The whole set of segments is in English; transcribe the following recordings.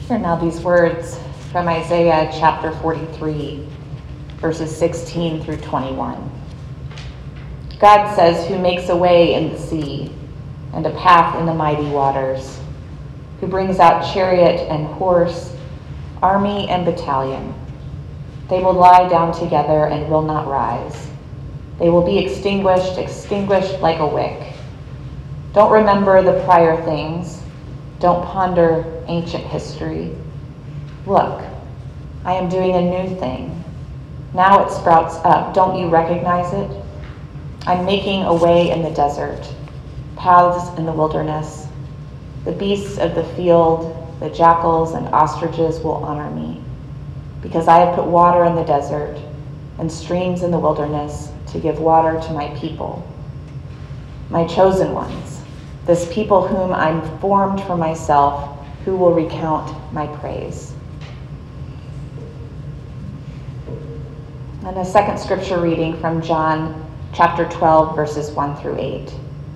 Hear now these words from Isaiah chapter 43, verses 16 through 21. God says, who makes a way in the sea and a path in the mighty waters, who brings out chariot and horse, army and battalion. They will lie down together and will not rise. They will be extinguished like a wick. Don't remember the prior things. Don't ponder ancient history. Look, I am doing a new thing. Now it sprouts up. Don't you recognize it? I'm making a way in the desert, paths in the wilderness. The beasts of the field, the jackals and ostriches will honor me, because I have put water in the desert and streams in the wilderness to give water to my people, my chosen ones, this people whom I'm formed for myself, who will recount my praise. And a second scripture reading from John chapter 12, verses 1 through 8.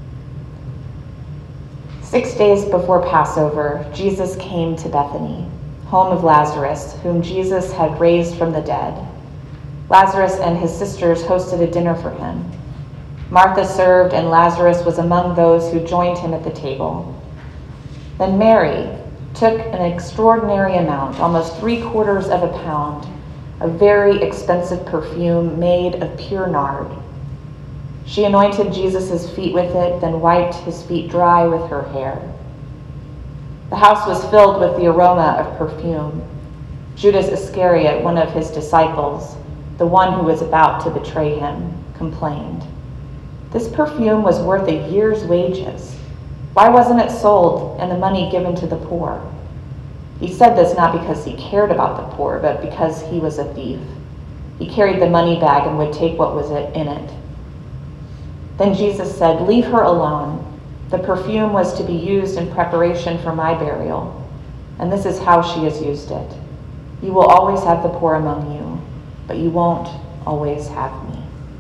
6 days before Passover, Jesus came to Bethany, home of Lazarus, whom Jesus had raised from the dead. Lazarus and his sisters hosted a dinner for him. Martha served, and Lazarus was among those who joined him at the table. Then Mary took an extraordinary amount, almost 3/4 of a pound, of very expensive perfume made of pure nard. She anointed Jesus' feet with it, then wiped his feet dry with her hair. The house was filled with the aroma of perfume. Judas Iscariot, one of his disciples, the one who was about to betray him, complained, "This perfume was worth a year's wages. Why wasn't it sold and the money given to the poor?" He said this not because he cared about the poor, but because he was a thief. He carried the money bag and would take what was in it. Then Jesus said, "Leave her alone. The perfume was to be used in preparation for my burial, and this is how she has used it. You will always have the poor among you, but you won't always have me."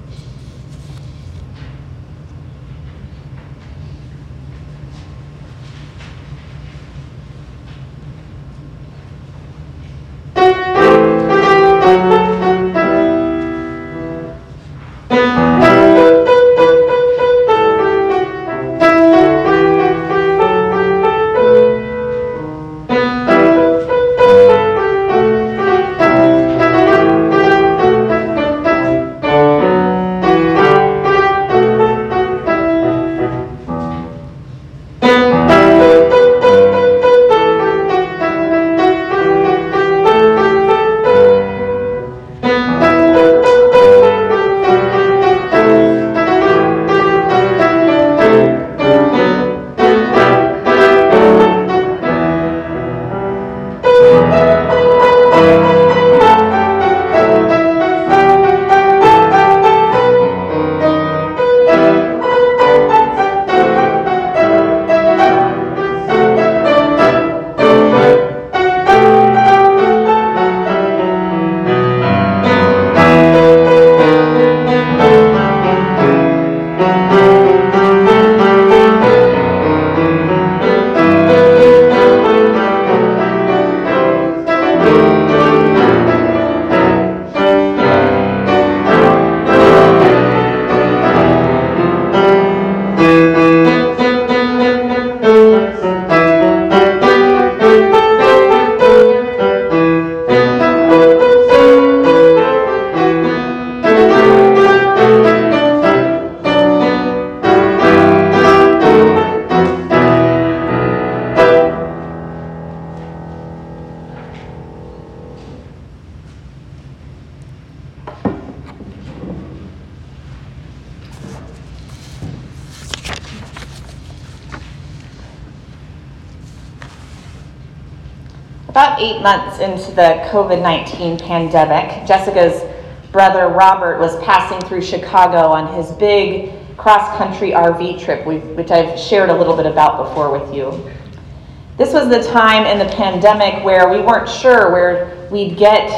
About 8 months into the COVID-19 pandemic, Jessica's brother Robert was passing through Chicago on his big cross-country RV trip, which I've shared a little bit about before with you. This was the time in the pandemic where we weren't sure when we'd get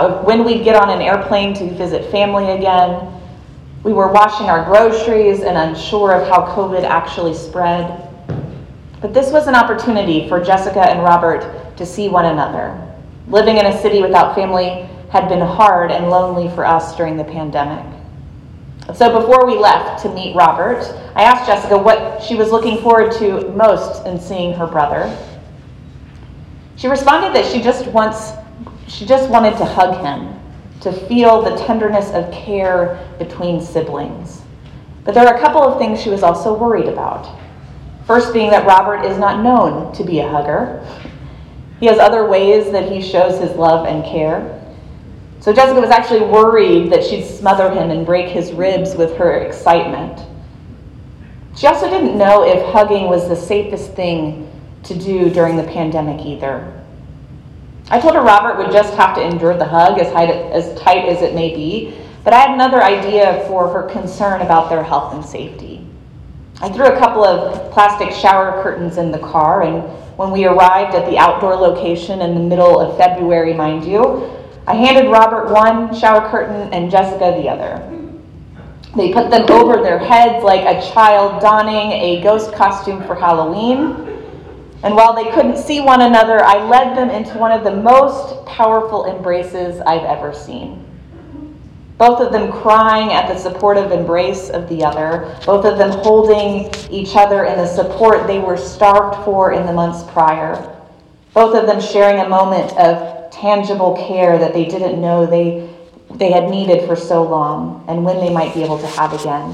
on an airplane to visit family again. We were washing our groceries and unsure of how COVID actually spread. But this was an opportunity for Jessica and Robert to see one another. Living in a city without family had been hard and lonely for us during the pandemic. So before we left to meet Robert, I asked Jessica what she was looking forward to most in seeing her brother. She responded that she just wanted to hug him, to feel the tenderness of care between siblings. But there are a couple of things she was also worried about. First being that Robert is not known to be a hugger. He has other ways that he shows his love and care. So Jessica was actually worried that she'd smother him and break his ribs with her excitement. She also didn't know if hugging was the safest thing to do during the pandemic either. I told her Robert would just have to endure the hug, as tight as it may be, but I had another idea for her concern about their health and safety. I threw a couple of plastic shower curtains in the car, and when we arrived at the outdoor location in the middle of February, mind you, I handed Robert one shower curtain and Jessica the other. They put them over their heads like a child donning a ghost costume for Halloween. And while they couldn't see one another, I led them into one of the most powerful embraces I've ever seen. Both of them crying at the supportive embrace of the other, both of them holding each other in the support they were starved for in the months prior, both of them sharing a moment of tangible care that they didn't know they had needed for so long, and when they might be able to have again.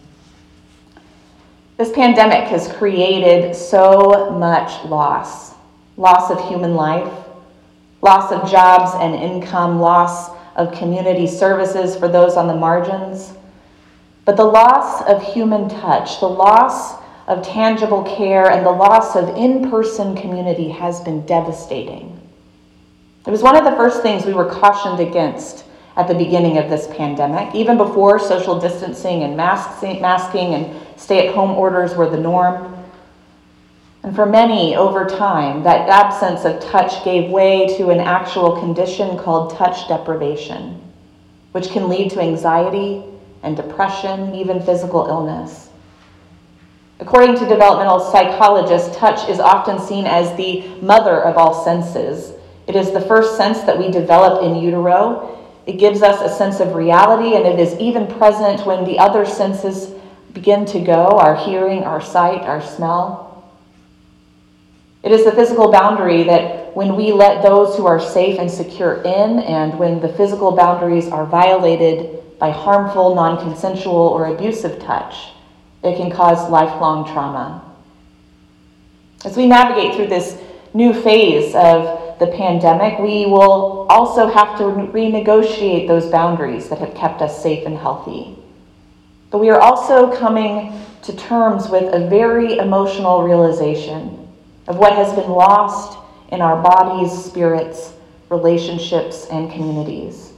This pandemic has created so much loss of human life, loss of jobs and income, loss of community services for those on the margins. But the loss of human touch, the loss of tangible care, and the loss of in-person community has been devastating. It was one of the first things we were cautioned against at the beginning of this pandemic, even before social distancing and masking and stay-at-home orders were the norm. And for many, over time, that absence of touch gave way to an actual condition called touch deprivation, which can lead to anxiety and depression, even physical illness. According to developmental psychologists, touch is often seen as the mother of all senses. It is the first sense that we develop in utero. It gives us a sense of reality, and it is even present when the other senses begin to go, our hearing, our sight, our smell. It is the physical boundary that when we let those who are safe and secure in, and when the physical boundaries are violated by harmful, non-consensual, or abusive touch, it can cause lifelong trauma. As we navigate through this new phase of the pandemic, we will also have to renegotiate those boundaries that have kept us safe and healthy. But we are also coming to terms with a very emotional realization of what has been lost in our bodies, spirits, relationships, and communities.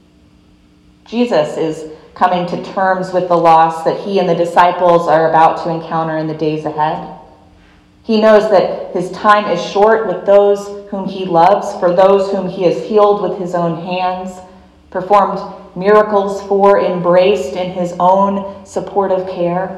Jesus is coming to terms with the loss that he and the disciples are about to encounter in the days ahead. He knows that his time is short with those whom he loves, for those whom he has healed with his own hands, performed miracles for, embraced in his own supportive care.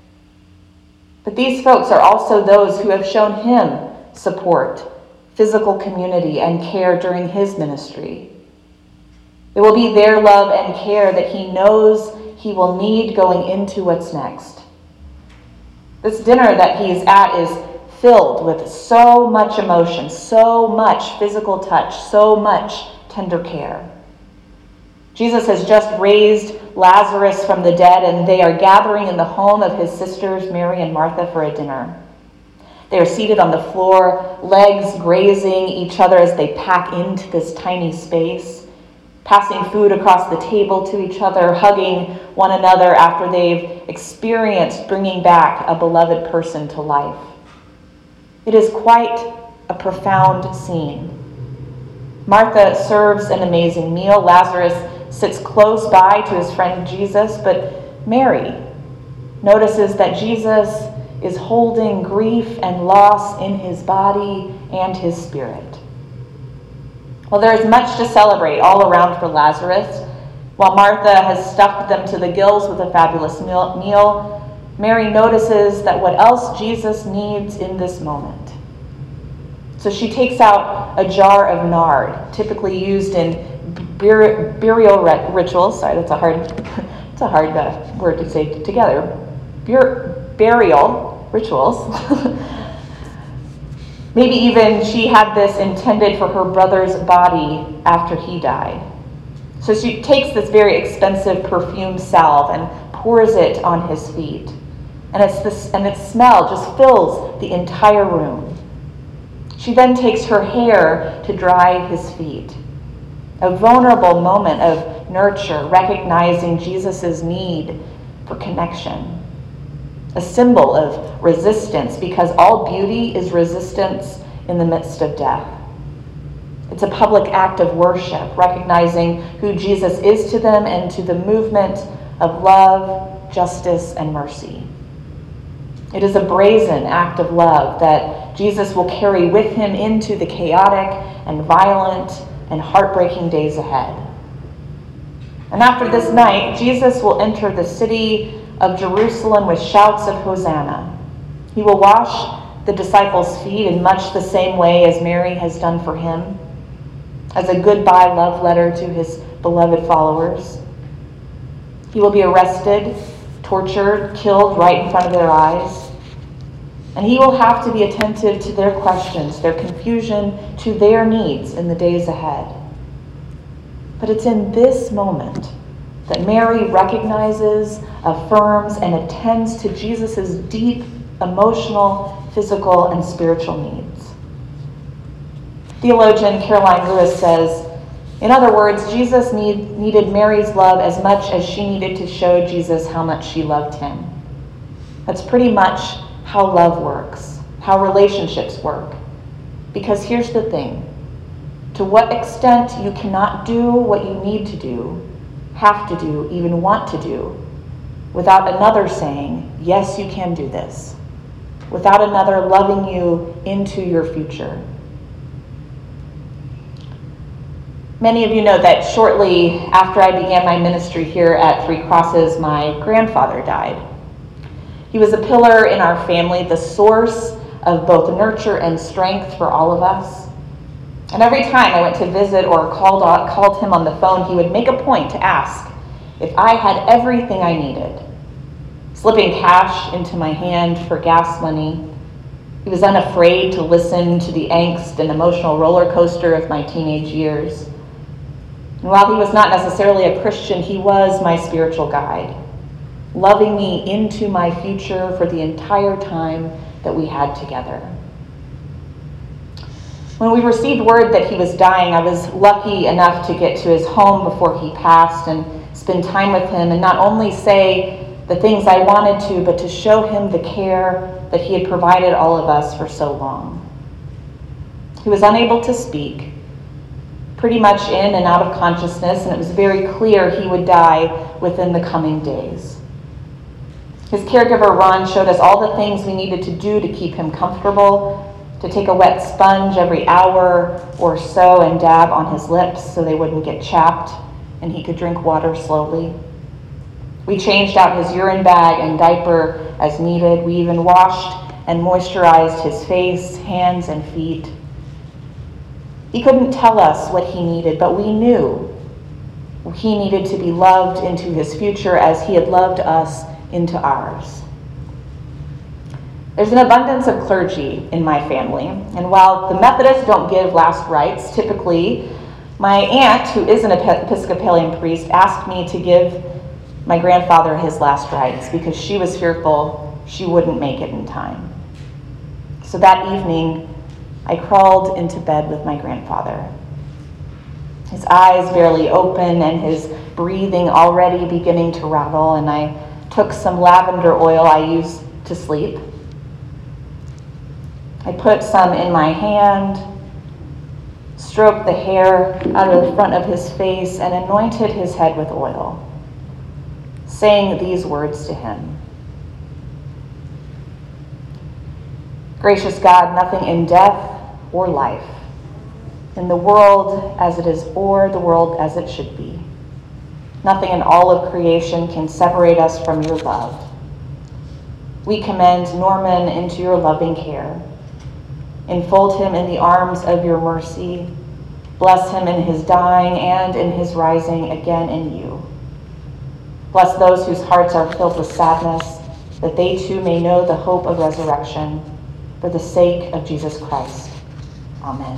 But these folks are also those who have shown him support, physical community, and care during his ministry. It will be their love and care that he knows he will need going into what's next. This dinner that he is at is filled with so much emotion, so much physical touch, so much tender care. Jesus has just raised Lazarus from the dead, and they are gathering in the home of his sisters, Mary and Martha, for a dinner. They are seated on the floor, legs grazing each other as they pack into this tiny space, passing food across the table to each other, hugging one another after they've experienced bringing back a beloved person to life. It is quite a profound scene. Martha serves an amazing meal. Lazarus sits close by to his friend Jesus, but Mary notices that Jesus is holding grief and loss in his body and his spirit. Well, there is much to celebrate all around for Lazarus. While Martha has stuffed them to the gills with a fabulous meal, Mary notices that what else Jesus needs in this moment. So she takes out a jar of nard, typically used in burial rituals. Sorry, that's a hard word to say together. Burial rituals. Maybe even she had this intended for her brother's body after he died. So she takes this very expensive perfume salve and pours it on his feet. And its smell just fills the entire room. She then takes her hair to dry his feet. A vulnerable moment of nurture, recognizing Jesus' need for connection. A symbol of resistance, because all beauty is resistance in the midst of death. It's a public act of worship, recognizing who Jesus is to them and to the movement of love, justice, and mercy. It is a brazen act of love that Jesus will carry with him into the chaotic and violent and heartbreaking days ahead. And after this night, Jesus will enter the city of Jerusalem with shouts of Hosanna. He will wash the disciples' feet in much the same way as Mary has done for him, as a goodbye love letter to his beloved followers. He will be arrested, tortured, killed right in front of their eyes. And he will have to be attentive to their questions, their confusion, to their needs in the days ahead. But it's in this moment that Mary recognizes, affirms, and attends to Jesus' deep emotional, physical, and spiritual needs. Theologian Caroline Lewis says, in other words, Jesus needed Mary's love as much as she needed to show Jesus how much she loved him. That's pretty much how love works, how relationships work. Because here's the thing. To what extent you cannot do what you need to do, have to do, even want to do, without another saying, yes, you can do this, without another loving you into your future. Many of you know that shortly after I began my ministry here at Three Crosses, my grandfather died. He was a pillar in our family, the source of both nurture and strength for all of us. And every time I went to visit or called him on the phone, he would make a point to ask if I had everything I needed. Slipping cash into my hand for gas money, he was unafraid to listen to the angst and emotional roller coaster of my teenage years. And while he was not necessarily a Christian, he was my spiritual guide, loving me into my future for the entire time that we had together. When we received word that he was dying, I was lucky enough to get to his home before he passed and spend time with him and not only say the things I wanted to, but to show him the care that he had provided all of us for so long. He was unable to speak, pretty much in and out of consciousness, and it was very clear he would die within the coming days. His caregiver, Ron, showed us all the things we needed to do to keep him comfortable, to take a wet sponge every hour or so and dab on his lips so they wouldn't get chapped and he could drink water slowly. We changed out his urine bag and diaper as needed. We even washed and moisturized his face, hands, and feet. He couldn't tell us what he needed, but we knew he needed to be loved into his future as he had loved us into ours. There's an abundance of clergy in my family, and while the Methodists don't give last rites, typically my aunt, who is an Episcopalian priest, asked me to give my grandfather his last rites because she was fearful she wouldn't make it in time. So that evening, I crawled into bed with my grandfather. His eyes barely open and his breathing already beginning to rattle, and I took some lavender oil I used to sleep. I put some in my hand, stroked the hair out of the front of his face, and anointed his head with oil, saying these words to him. Gracious God, nothing in death or life, in the world as it is or the world as it should be, nothing in all of creation can separate us from your love. we commend Norman into your loving care. Enfold him in the arms of your mercy. Bless him in his dying and in his rising again in you. Bless those whose hearts are filled with sadness, that they too may know the hope of resurrection, for the sake of Jesus Christ. Amen.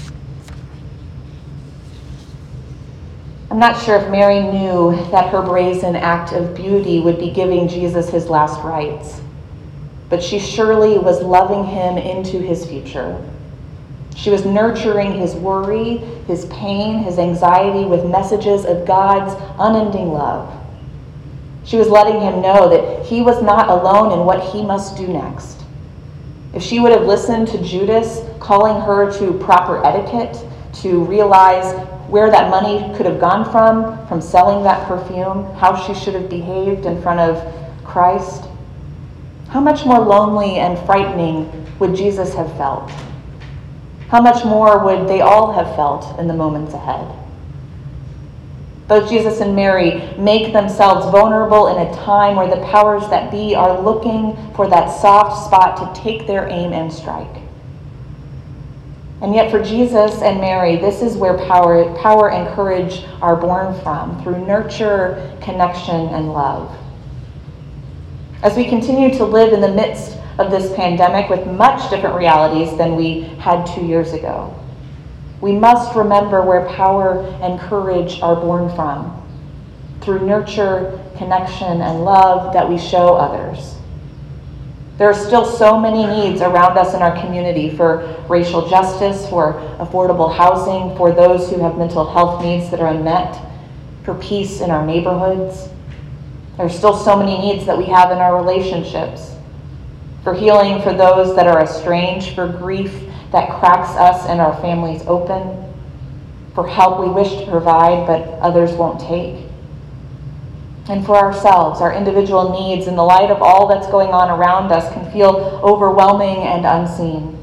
I'm not sure if Mary knew that her brazen act of beauty would be giving Jesus his last rites, but she surely was loving him into his future. She was nurturing his worry, his pain, his anxiety with messages of God's unending love. She was letting him know that he was not alone in what he must do next. If she would have listened to Judas calling her to proper etiquette, to realize where that money could have gone from selling that perfume, how she should have behaved in front of Christ, how much more lonely and frightening would Jesus have felt? How much more would they all have felt in the moments ahead? Both Jesus and Mary make themselves vulnerable in a time where the powers that be are looking for that soft spot to take their aim and strike. And yet for Jesus and Mary, this is where power and courage are born from, through nurture, connection, and love. As we continue to live in the midst of this pandemic with much different realities than we had 2 years ago, we must remember where power and courage are born from, through nurture, connection, and love that we show others. There are still so many needs around us in our community for racial justice, for affordable housing, for those who have mental health needs that are unmet, for peace in our neighborhoods. There are still so many needs that we have in our relationships, for healing for those that are estranged, for grief that cracks us and our families open, for help we wish to provide but others won't take, and for ourselves. Our individual needs in the light of all that's going on around us can feel overwhelming and unseen.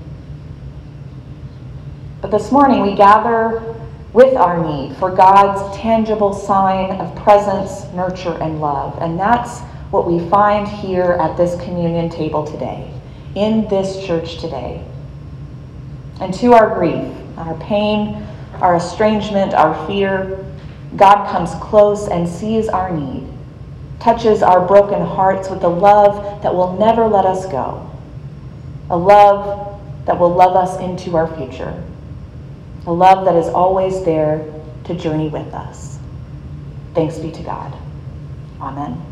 But this morning we gather with our need for God's tangible sign of presence, nurture, and love. And that's what we find here at this communion table today, in this church today. And to our grief, our pain, our estrangement, our fear, God comes close and sees our need, touches our broken hearts with a love that will never let us go, a love that will love us into our future, a love that is always there to journey with us. Thanks be to God. Amen.